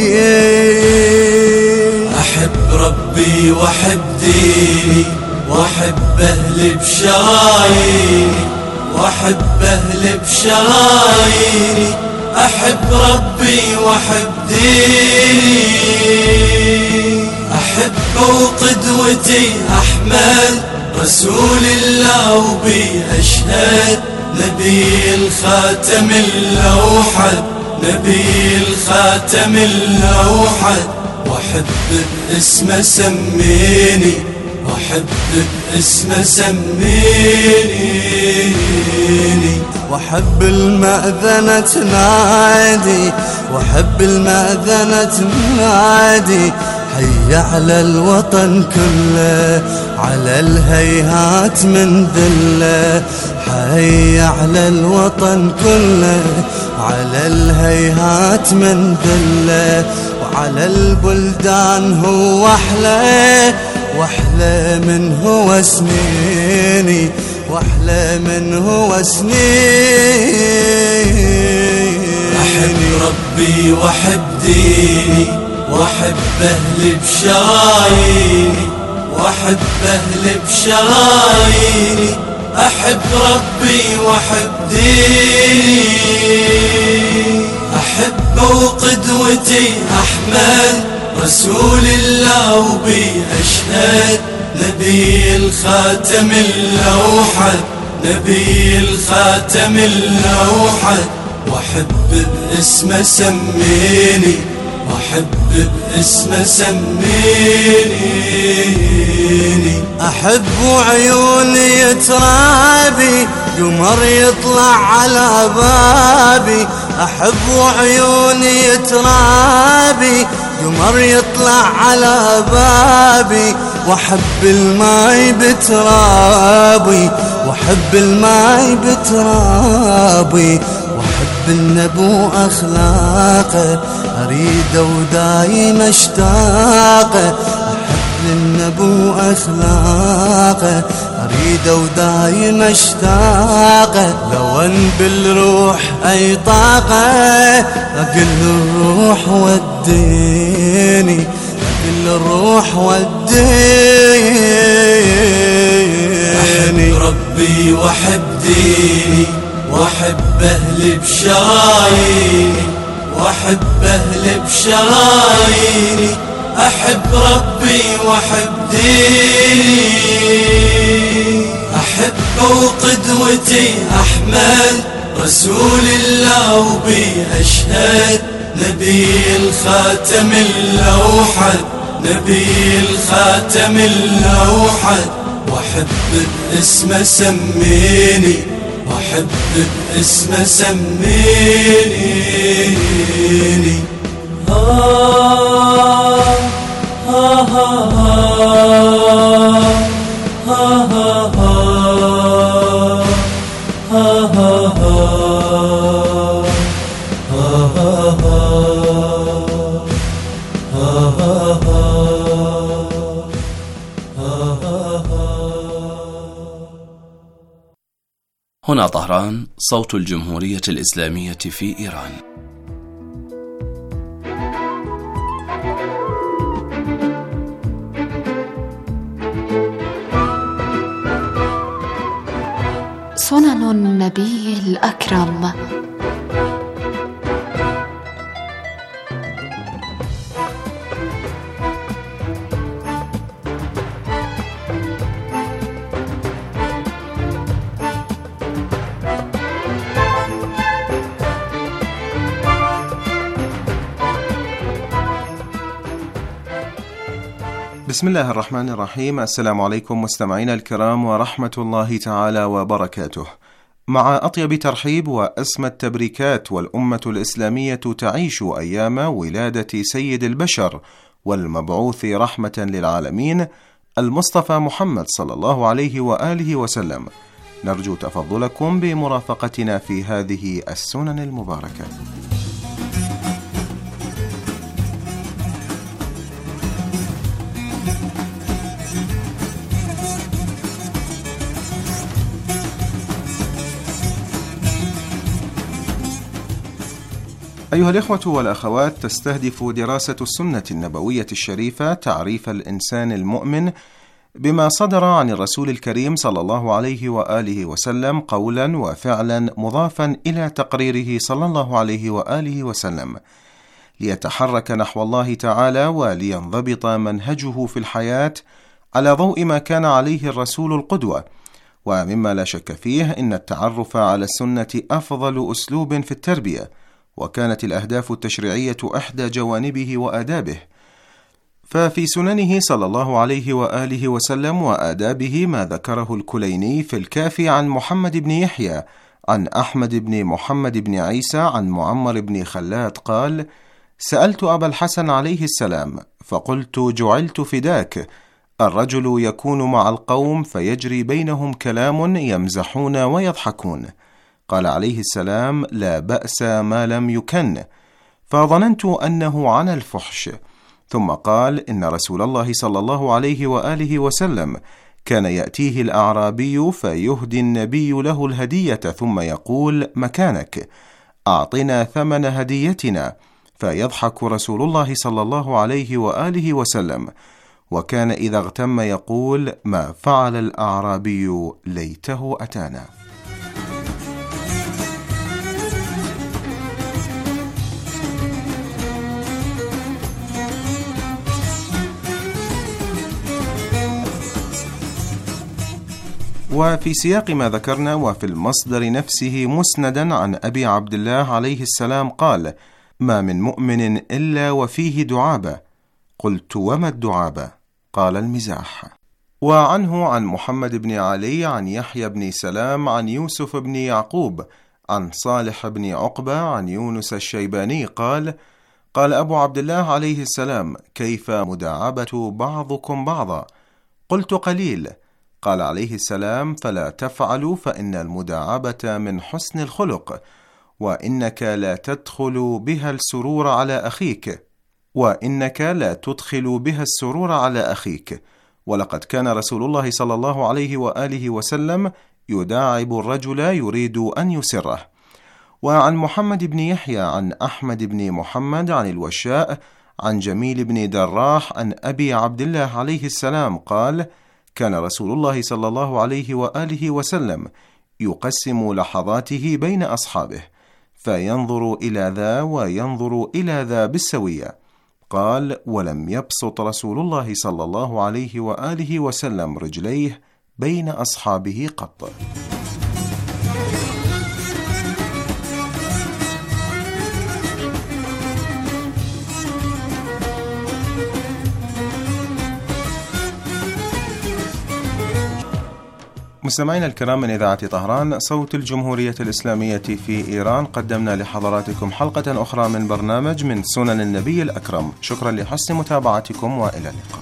أحب ربي وأحب ديني وأحب أهل بشراييني وأحب أهل بشراييني أحب ربي وأحب ديني أحب وقدوتي أحمد رسول الله وبي أشهد نبي الخاتم الأوحد نبي الخاتم الأوحد وأحب باسمه سميني وأحب باسمه سميني وأحب المأذنة تنادي وأحب المأذنة تنادي حي على الوطن كله على الهيهات من ذله حي على الوطن كله على الهيهات من ذله وعلى البلدان هو أحلى وأحلى من هو سنيني وأحلى من هو سنيني أحب ربي وأحب ديني وأحب أهل بشراييني وأحب أهل بشراييني أحب ربي وأحب ديني أحب وقدوتي أحمد رسول الله وبي أشهد نبي الخاتم الأوحد نبي الخاتم الأوحد وأحب باسمه سميني وأحب باسمه سميني أحب عيوني ترابي قمر يطلع على بابي أحب عيوني ترابي قمر يطلع على بابي وأحب الماي بترابي وأحب الماي بترابي وأحب النبو أخلاقه أريده ودايم أشتاقه أحب النبو أخلاقه أريده ودايم أشتاقه لو أن بالروح أي طاقة أقل الروح وديني أقل الروح وديني أحب ربي وأحب ديني وأحب أهل بشراييني وأحب أهل بشراييني أحب ربي وأحب ديني أحب وقدوتي أحمد رسول الله وبي أشهد نبي الخاتم الأوحد نبي الخاتم الأوحد وأحب باسمه سميني وأحب باسمه سميني هنا طهران صوت الجمهورية الإسلامية في إيران. النبي الأكرم. بسم الله الرحمن الرحيم. السلام عليكم مستمعينا الكرام ورحمة الله تعالى وبركاته. مع أطيب ترحيب وأسمى التبريكات، والأمة الإسلامية تعيش أيام ولادة سيد البشر والمبعوث رحمة للعالمين المصطفى محمد صلى الله عليه وآله وسلم. نرجو تفضلكم بمرافقتنا في هذه السنن المباركة. أيها الإخوة والأخوات، تستهدف دراسة السنة النبوية الشريفة تعريف الإنسان المؤمن بما صدر عن الرسول الكريم صلى الله عليه وآله وسلم قولا وفعلا مضافا إلى تقريره صلى الله عليه وآله وسلم، ليتحرك نحو الله تعالى ولينضبط منهجه في الحياة على ضوء ما كان عليه الرسول القدوة. ومما لا شك فيه إن التعرف على السنة أفضل أسلوب في التربية، وكانت الأهداف التشريعية إحدى جوانبه وآدابه. ففي سننه صلى الله عليه وآله وسلم وآدابه ما ذكره الكليني في الكافي عن محمد بن يحيى عن أحمد بن محمد بن عيسى عن معمر بن خلاد قال: سألت أبا الحسن عليه السلام فقلت: جعلت فداك، الرجل يكون مع القوم فيجري بينهم كلام يمزحون ويضحكون. قال عليه السلام: لا بأس ما لم يكن، فظننت أنه عن الفحش. ثم قال: إن رسول الله صلى الله عليه وآله وسلم كان يأتيه الأعرابي فيهدي النبي له الهدية ثم يقول: مكانك، أعطنا ثمن هديتنا، فيضحك رسول الله صلى الله عليه وآله وسلم، وكان إذا اغتم يقول: ما فعل الأعرابي ليته أتانا. وفي سياق ما ذكرنا وفي المصدر نفسه مسندا عن أبي عبد الله عليه السلام قال: ما من مؤمن إلا وفيه دعابة. قلت: وما الدعابة؟ قال: المزاح. وعنه عن محمد بن علي عن يحيى بن سلام عن يوسف بن يعقوب عن صالح بن عقبة عن يونس الشيباني قال: قال أبو عبد الله عليه السلام: كيف مداعبة بعضكم بعضا؟ قلت: قليل. قال عليه السلام: فلا تفعلوا، فإن المداعبة من حسن الخلق، وإنك لا تدخل بها السرور على أخيك، ولقد كان رسول الله صلى الله عليه وآله وسلم يداعب الرجل يريد أن يسره. وعن محمد بن يحيى عن أحمد بن محمد عن الوشاء عن جميل بن دراح عن أبي عبد الله عليه السلام قال: كان رسول الله صلى الله عليه وآله وسلم يقسم لحظاته بين أصحابه، فينظر إلى ذا وينظر إلى ذا بالسوية. قال: ولم يبسط رسول الله صلى الله عليه وآله وسلم رجليه بين أصحابه قط. مستمعينا الكرام، من إذاعة طهران صوت الجمهورية الإسلامية في إيران، قدمنا لحضراتكم حلقة أخرى من برنامج من سنن النبي الأكرم. شكرا لحسن متابعتكم وإلى اللقاء.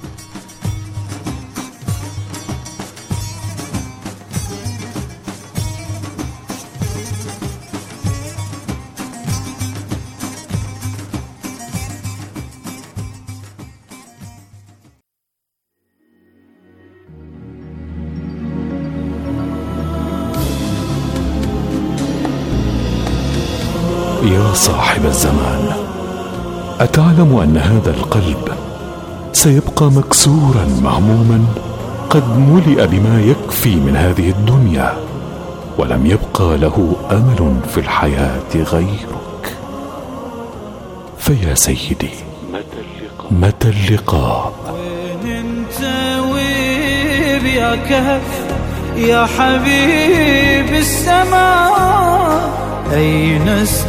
يا صاحب الزمان، أتعلم أن هذا القلب سيبقى مكسورا مهموما قد ملئ بما يكفي من هذه الدنيا، ولم يبقى له أمل في الحياة غيرك. فيا سيدي متى اللقاء؟ وين انت وين يا كهف يا حبيب السماء؟ أين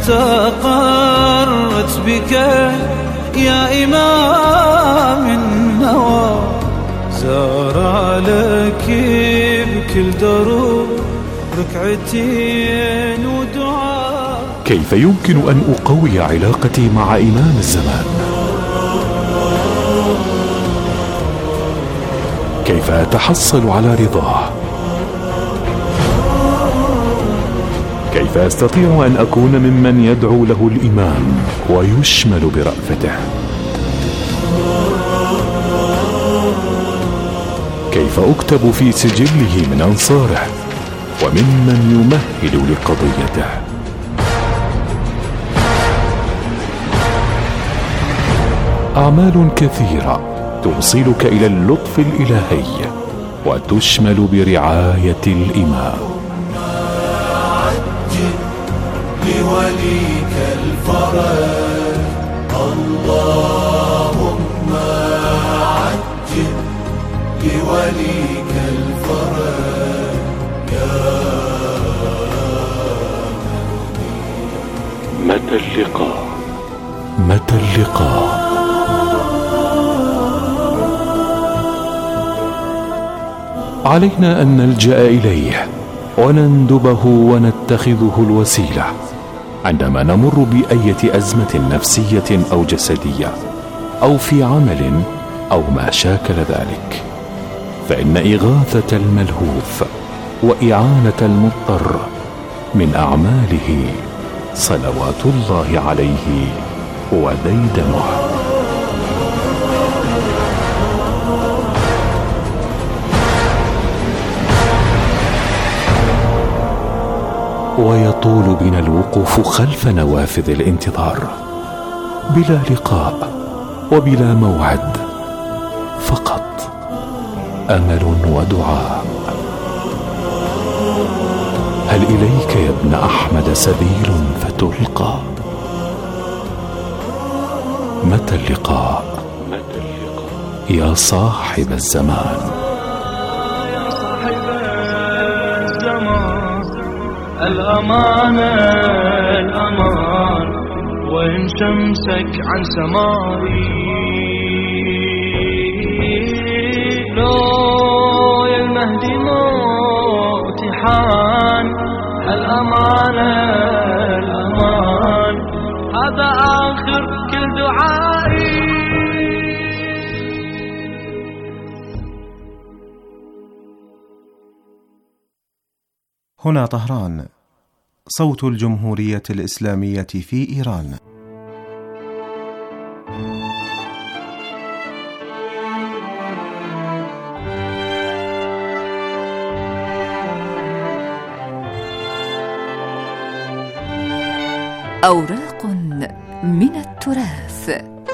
استقرت بك يا إمام النوى؟ زار لك بكل دروب ركعتين ودعاء. كيف يمكن أن أقوي علاقتي مع إمام الزمان؟ كيف أتحصل على رضاه؟ كيف أستطيع أن أكون ممن يدعو له الإمام ويشمل برأفته؟ كيف أكتب في سجله من أنصاره وممن يمهد لقضيته؟ أعمال كثيرة توصلك إلى اللطف الإلهي وتشمل برعاية الإمام. لوليك الفرج اللهم عجل لوليك الفرج يا متى اللقاء؟ متى اللقاء؟ علينا أن نلجأ إليه ونندبه ونتخذه الوسيلة عندما نمر بأية أزمة نفسية أو جسدية أو في عمل أو ما شاكل ذلك، فإن إغاثة الملهوف وإعانة المضطر من أعماله صلوات الله عليه وديدنه. ويطول بنا الوقوف خلف نوافذ الانتظار بلا لقاء وبلا موعد، فقط أمل ودعاء. هل إليك يا ابن أحمد سبيل فتلقى؟ متى اللقاء يا صاحب الزمان؟ الأمان الأمان وإن شمسك عن سماري لو يا المهدي موتحان. الأمان الأمان هذا آخر كل دعائي. هنا طهران، صوت الجمهورية الإسلامية في إيران. أوراق من التراث.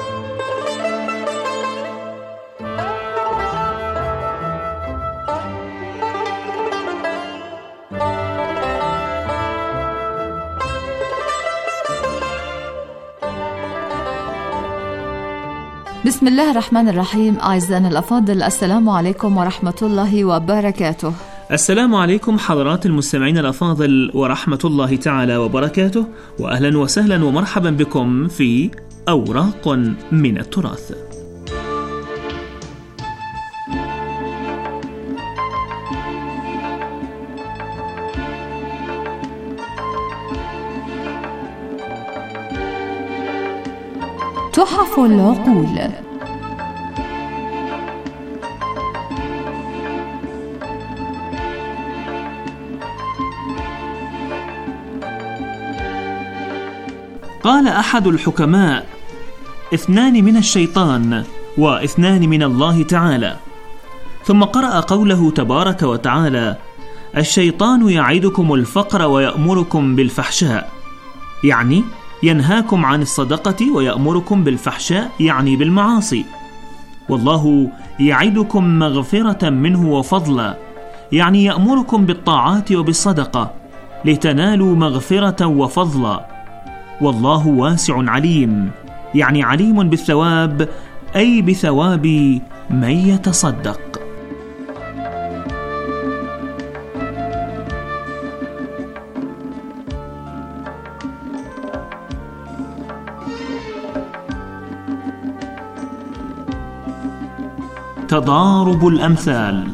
بسم الله الرحمن الرحيم. أعزائنا الأفاضل، السلام عليكم ورحمة الله وبركاته. السلام عليكم حضرات المستمعين الأفاضل ورحمة الله تعالى وبركاته، وأهلا وسهلا ومرحبا بكم في أوراق من التراث. تحف العقول. قال أحد الحكماء: 2 من الشيطان و2 من الله تعالى. ثم قرأ قوله تبارك وتعالى: الشيطان يعدكم الفقر ويأمركم بالفحشاء، يعني ينهاكم عن الصدقة ويأمركم بالفحشاء، يعني بالمعاصي. والله يعدكم مغفرة منه وفضلا، يعني يأمركم بالطاعات وبالصدقة، لتنالوا مغفرة وفضلا، والله واسع عليم، يعني عليم بالثواب، أي بثواب من يتصدق. تضارب الأمثال.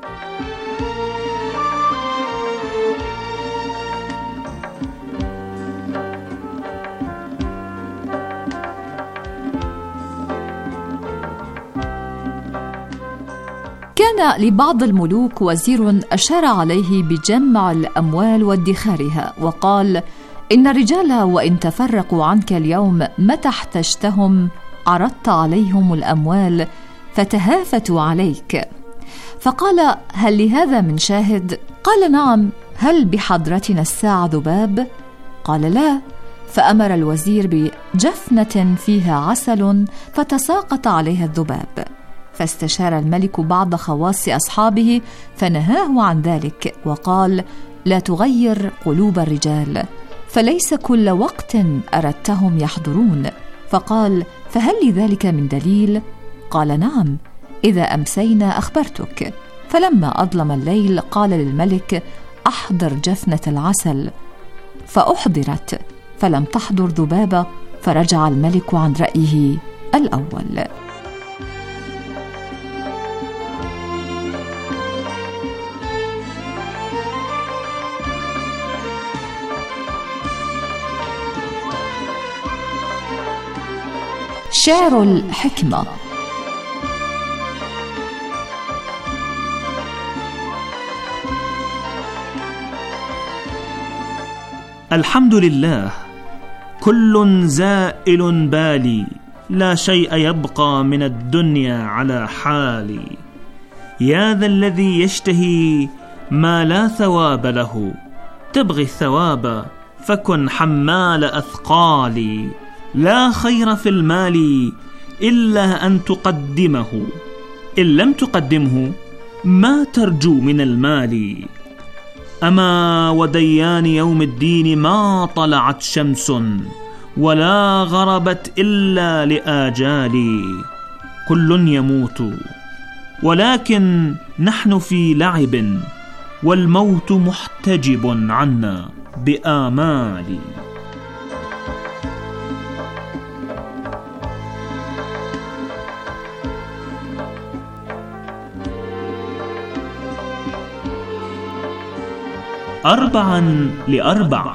كان لبعض الملوك وزير أشار عليه بجمع الأموال وادخارها، وقال: إن الرجال وإن تفرقوا عنك اليوم متى احتجتهم عرضت عليهم الأموال فتهافتوا عليك. فقال: هل لهذا من شاهد؟ قال: نعم. هل بحضرتنا الساعة ذباب؟ قال: لا. فأمر الوزير بجفنة فيها عسل فتساقط عليها الذباب، فاستشار الملك بعض خواص أصحابه فنهاه عن ذلك، وقال: لا تغير قلوب الرجال، فليس كل وقت أردتهم يحضرون. فقال: فهل لذلك من دليل؟ قال: نعم، إذا أمسينا أخبرتك. فلما أظلم الليل قال للملك: أحضر جفنة العسل، فأحضرت فلم تحضر ذبابة، فرجع الملك عن رأيه الأول. شعر الحكمة. الحمد لله، كل زائل بالي، لا شيء يبقى من الدنيا على حالي. يا ذا الذي يشتهي ما لا ثواب له، تبغي الثواب فكن حمال أثقالي. لا خير في المال إلا أن تقدمه، إن لم تقدمه ما ترجو من المال. أما وديان يوم الدين ما طلعت شمس، ولا غربت إلا لآجالي. كل يموت ولكن نحن في لعب، والموت محتجب عنا بآمال. أربعا لأربع.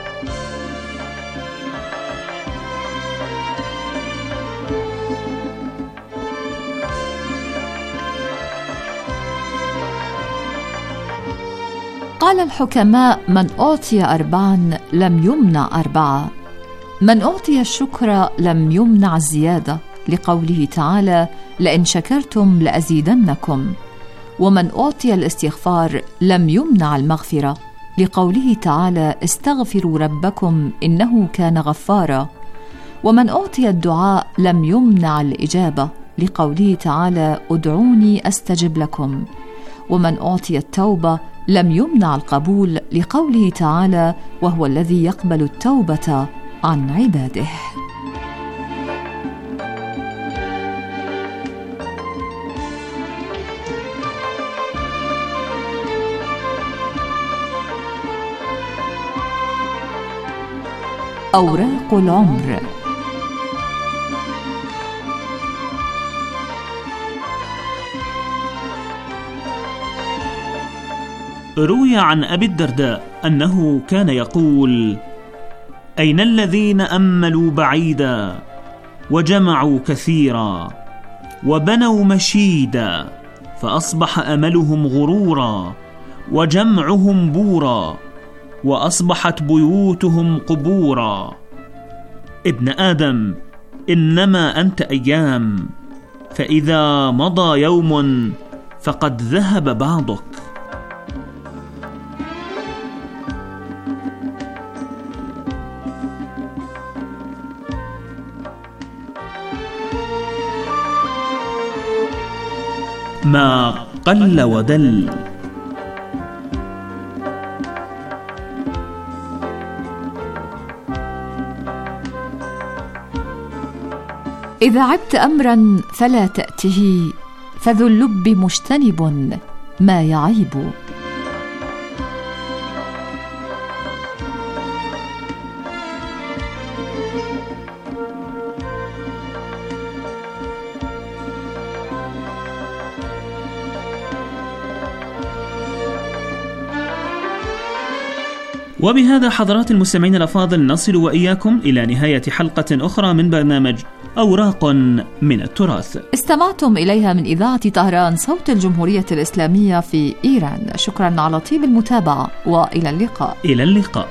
قال الحكماء: من أعطي أربعا لم يمنع أربعة، من أعطي الشكر لم يمنع الزيادة، لقوله تعالى: لئن شكرتم لأزيدنكم. ومن أعطي الاستغفار لم يمنع المغفرة، لقوله تعالى: استغفروا ربكم إنه كان غفارا. ومن أعطي الدعاء لم يمنع الإجابة، لقوله تعالى: ادعوني أستجب لكم. ومن أعطي التوبة لم يمنع القبول، لقوله تعالى: وهو الذي يقبل التوبة عن عباده. أوراق العمر. روي عن أبي الدرداء أنه كان يقول: أين الذين أملوا بعيدا وجمعوا كثيرا وبنوا مشيدا، فأصبح أملهم غرورا وجمعهم بورا، وأصبحت بيوتهم قبورا. ابن آدم، إنما أنت أيام، فإذا مضى يوم فقد ذهب بعضك. ما قل ودل. إذا عبت أمرا فلا تأته، فذو اللب مجتنب ما يعيب. وبهذا حضرات المستمعين الأفاضل نصل وإياكم إلى نهاية حلقة أخرى من برنامج أوراق من التراث، استمعتم إليها من إذاعة طهران صوت الجمهورية الإسلامية في إيران. شكرا على طيب المتابعة، وإلى اللقاء. إلى اللقاء.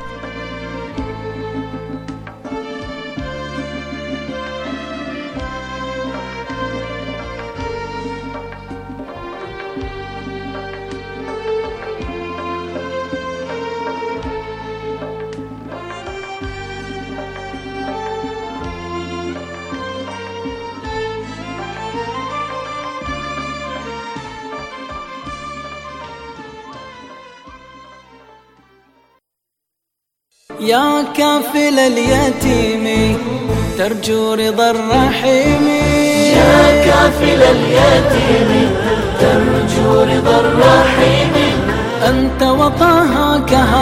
يا كافل اليتيم ترجو رضا الرحيم، يا كافل اليتيم ترجو رضا الرحيم، أنت وطاها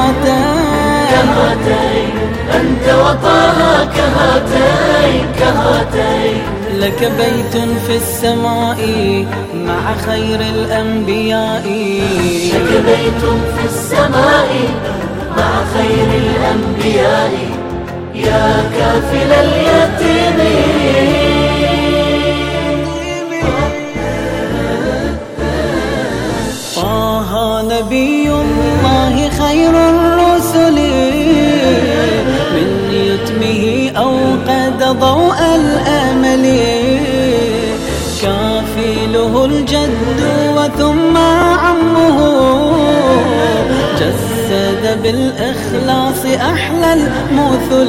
كهاتين، أنت وطاها كهاتين، لك بيت في السماء مع خير الأنبياء، لك بيت في السماء مع خير الأنبياء، يا كافل اليتيم. طه نبي الله خير الرسل، من يتمه أوقد ضوء الأمل، كافله الجد وثم عمه، جسد بالإخلاص أحلى المثل،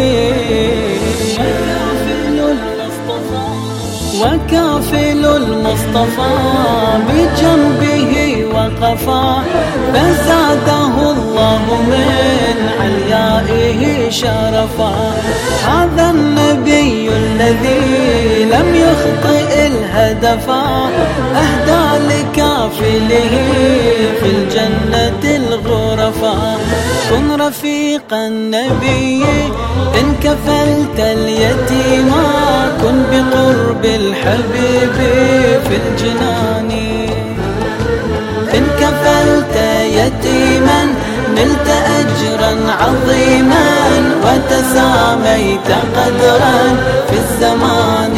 وكافل المصطفى بجنبه وقفا، فزاده الله من عليائه شرفا. هذا النبي الذي لم يخطئ الهدفا، أهدى لكافله في الجنة الغرفا. كن رفيق النبي إن كفلت اليتيما، كن بقرب الحبيب في الجنان. إن كفلت يتيما نلت أجرا عظيما، وتساميت قدرا في الزمان.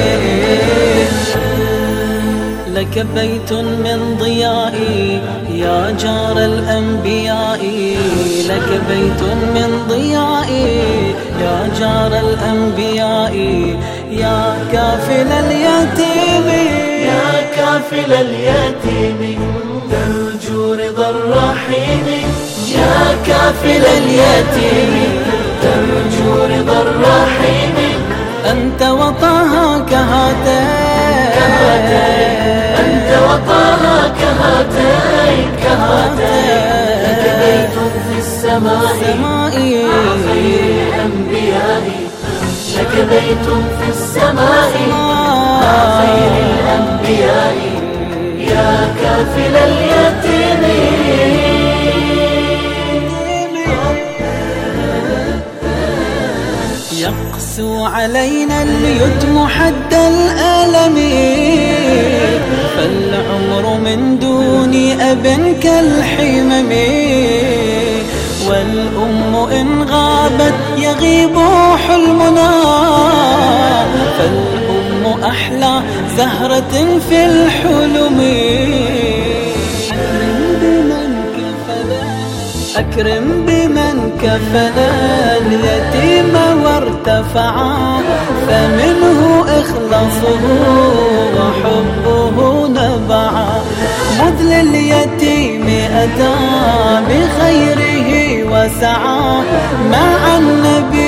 لك بيت من ضيائي يا جار الأنبياء، لك بيت من ضيائي يا جار الأنبياء، يا كافل اليتيم، يا كافل اليتيم ترجو رضا الرحيم، يا كافل اليتيم ترجو رضا الرحيم، أنت وطاها كهاتين، أنت وطاها كهاتين، لك بيت في السماء مع خير الأنبياء، لك بيت في السماء مع خير الأنبياء، يا كافل اليتيم. يقسو علينا اليتم حد الألم، فالعمر من دون أب كالحمم، والأم إن غابت يغيب حلمنا، فالأم أحلى زهرة في الحلم. أكرم بمن كفل اليتيم وارتفعا، فمنه إخلاصه وحبه نبعا. مذ لليتيم أتى بخيره وسعى، مع النبي